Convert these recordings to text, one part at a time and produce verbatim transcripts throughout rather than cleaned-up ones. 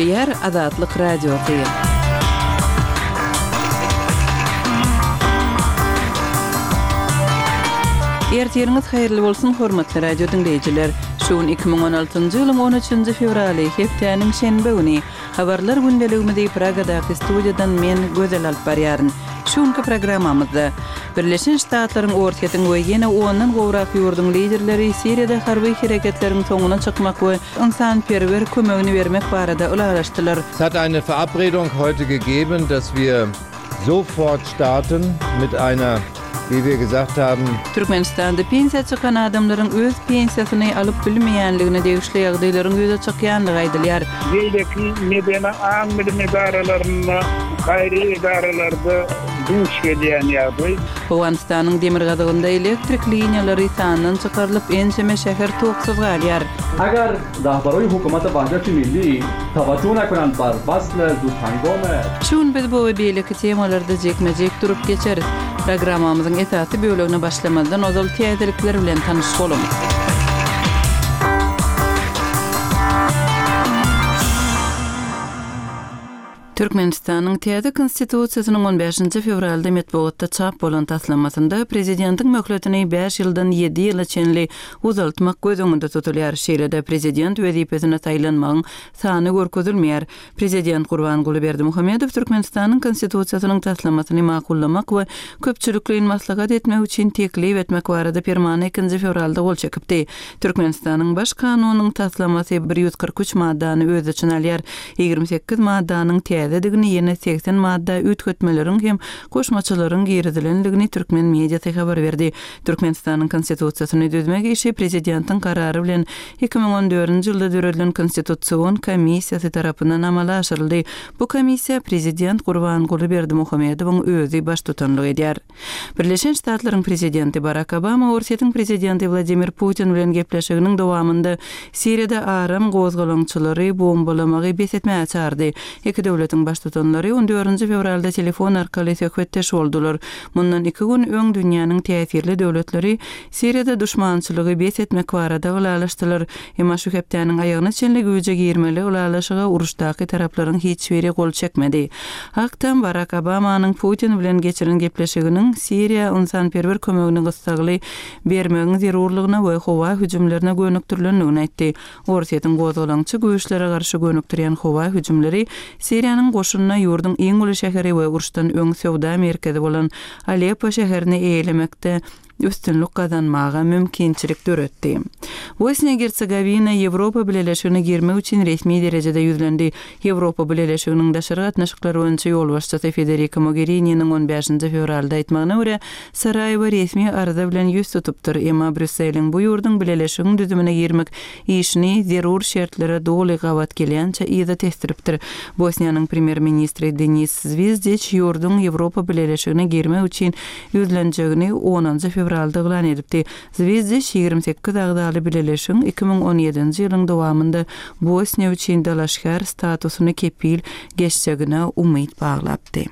Dinleýär Azatlyk Radiosy. Ertiriniz haýyrly bolsun hormatly radio dinleýijiler. Şuun iki bin on altyncy ýylyň on üçünji fevraly hepdeniň şenbe güni habarlar gündeligimizde Pragadaky studiýadan men Gözel alyp barýaryn. Şuunky programmamyzda Birleşen Ştatlaryň ortaýatyň we ýene ondan gowrak ýurdun liderleri Siriýada harby hereketleriň soňuna çykmak we insanperwer kömegini bermek barada ulalaşdylar. Es hat eine Verabredung heute gegeben, dass wir sofort starten mit einer, wie wir gesagt haben, Türkmenistanda pensiya çykan adamlaryň öz pensiýasyny alyp bilmeýänligine degişli ýagdaýlaryň ýüze çykýanlygy aýdylýar. Geýleki medena am idaralarına, gaýry idaralarda duş gelýän ýagdaý. Owganistanyň demir gadygynda elektrik liniýalary sanynyň çykarylyp ençeme şäher toksyz galýar. اگر رهبرای حکومت وحدت ملی توجه نکنند بر فصل زودهنگام Şuun biz bu we beýleki temalarda jekmejek durup geçeriz. Programmamyzyň esasy bölegine başlamadan ozal täzelikler bilen tanyşyk bolamiz. Türkmenistanyň täze konstitusiýasynyň on beşinji fevralda metbuatda çap bolan taslammasynda prezidentiň möhletini beş ýyldan ýedi ýyla çenli uzaltmak gözüňde tutulýar. Şeýlede prezident wezipesine taýlanmagyň sany görkezilmeýär. Prezident Gurbanguly Berdimuhammedow Türkmenistanyň konstitusiýasynyň taslammasyny makullamak we köpçülikliň maslahat etmek üçin teklip etmek barada permanent ikinji fevralda gol çekipdi. Türkmenistanyň baş kanunynyň taslammasy bir ýüz kırk üç maddany öz içine alýar. ýygrimi sekkiz maddanyň täzedigini ýene seksen madda ütkötmeleriň hem goşmaçylaryň geridilenligini türkmen mediasy habar berdi. Türkmenistanyň konstitusiýasyny düzmek işi prezidentiň karary bilen iki bin on dördünji ýylda döredilen konstitusiýon komissiýasy tarapyndan amala aşyryldy. Bu komissiýa prezident Gurbanguly Berdimuhammedowyň özü baş tutanlyk edýär. Birleşen Ştatlaryň prezidenti Barack Obama Orsiýatyň prezidenti Vladimir Putin bilen gepleşiginiň dowamında Siriýada aram gozgalaňçylary bombalamagy besetmäge çağırdy. Iki döwletiň baş tutanlary on dördünji fevralda telefon arkaly söhbetdeş boldular. Mundan iki gün öň dünýäniň täsirli döwletleri Siriýada düşmançylygy besetmek barada ulalaşdylar. Emma şu hepdeniň aýagyna çenli güýje girmeli ulalaşyga uruşdaky taraplaryň hiç biri gol çekmedi. Hakdan Barack Obamanyň Putin bilen geçiren gepleşiginiň Siriýa insanperwer kömegini gysgaly bermegiň zerurlygyna we howa hüjümlerine gönükdirilendigini aýtdy. Orsiýatyň gozgalaňçy güýçlere garşy gönükdirýän howa hüjümleri Siriýanyň goşunyna ýurdun iň uly şäheri we uruşdan öň sowda merkezi bolan Aleppo şäherini eýlemekde üstünlük kazanmaga mümkinçilik döretdi. Bosniýa-Hersegovina Ýewropa Birleşigine girmek üçin resmi derejede ýüzlendi. Ýewropa Birleşiginiň daşary gatnaşyklary öňçe ýolbaşçysy Federica Mogheriniň on beşinji fevralda aýtmagyna görä Sarajewo resmi arada bilen ýüz tutupdyr. Emma Brüsseliň bu ýurdun Birleşigiň düzümine girmek işini zerur şertlere doly gawat gelýänçe ýa-da testiripdir. Bosniýanyň premier ministri Denis Zvizdic ýurdun Ýewropa Birleşigine girmek üçin ýüzlenjegini onunji fevralda elan edipdi. Zvizdic ýygrimi sekkiz agdaly Birleşigiň iki bin on ýedinji ýylyň dowamında Bosniýa üçin dalaşgar statusyny kepil geçjegine umyt baglapdy.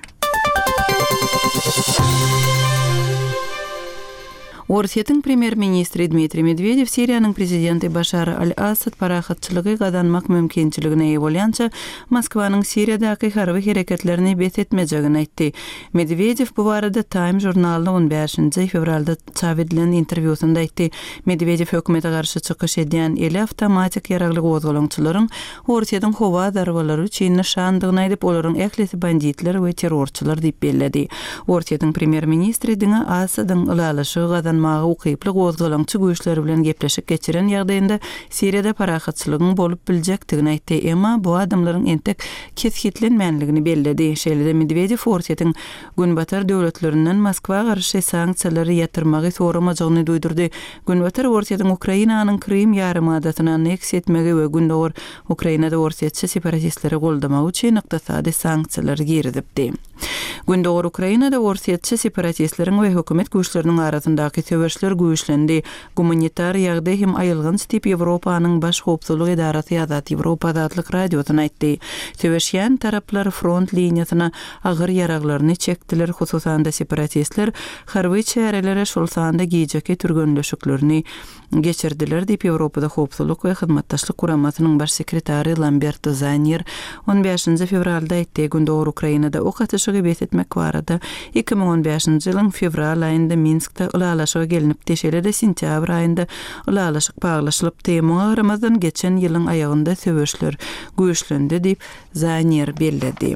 Orsiýatyň premier ministri Dmitri Medvedew Siriýanyň prezidenti Başar al-Assad parahatçylygy gazanmak mümkinçiligine eýe bolýança Moskwanyň Siriýadaky harby hereketlerini besetmejegini aýtdy. Medvedew bu barada Time jurnalyna on beşinji fevralda çap edilen interwýusynda aýtdy. Medvedew hökümete garşy çykyş edýän eli awtomatik ýaragly gozgalaňçylaryň Orsiýatyň howa darbalary üçin nişandygyny aýdyp olaryň ählisi banditler we terrorçylar diýip belledi. Orsiýatyň premier ministri diňe Assadyň ulalaşygy gazan mağa ukyply gozgalaňçy güýçleri bilen gepleşip geçiren ýagdaýynda Siriýada parahatçylygyň bolup biljekdigini aýtdy. Emma bu adamlaryň entek kesgitlenmänligini belledi. Şeýle Medvedew Orsiýatyň günbatar döwletlerinden Moskwa garşy sanksiýalary ýatyrmagy soramajagyny duýdurdy. Günbatar Orsiýatyň Ukrainanyň Krym ýarymadasyna aneks etmegi we gündäwir Ukrainada Orsiýaçy separatistleri goldamak üçin ykdysady sanksiýalar girdipdi. Gündoğur Ukrainada orsiýetçi separatistleriň we hökümet güýçleriniň arasyndaky töweşler güýçlendi. Gumanitar ýagdaý hem aýylgynç tip Ýewropanyň baş howpsuzlyk idarasy Azat Ýewropa adly radiosyna aýtdy. Töweşýän taraplar front liniýasyna agyr ýaraglaryny çekdiler, hususan da separatistler harby çärelere şol sanda giýjeki türgünleşiklerini geçirdiler diýip Ýewropada howpsuzlyk we hyzmatdaşlyk kuramasynyň baş sekretary Lambert Zanier on beşinji fevralda aýtdy. Gündoğur Ukrainada ok atışygy betetmek barada iki ming on beşinji ýylyň fevral aýynda Minskde ulalaşyga gelinip deşelede sentýabr aýynda ulalaşyk baglaşylyp teýmaga Ramazan geçen ýylyň aýagynda söwüşler güýçlendi diýip Zanier belledi.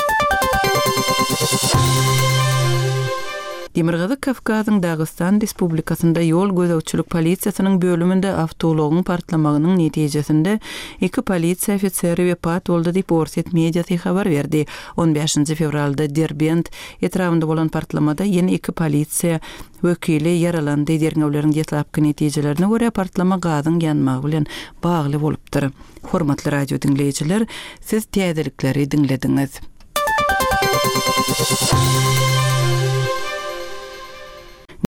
Demirgazy Kafkazyň Dagestan Respublikasynda ýol gözegçilik polisiýasynyň bölüminde awtologyň partlamagynyň netijesinde iki polisiýa ofiseri wepat boldy diýip Orset mediasy habar berdi. on beşinji fevralda Derbent etrafynda bolan partlamada ýene iki polisiýa wekili yaralandy. Derňewleriň ýetlapky netijelerini görä partlama gazyň ýanmagy bilen bagly bolupdyr. Hormatly radio dinleýijiler, siz täzelikleri dinlediňiz.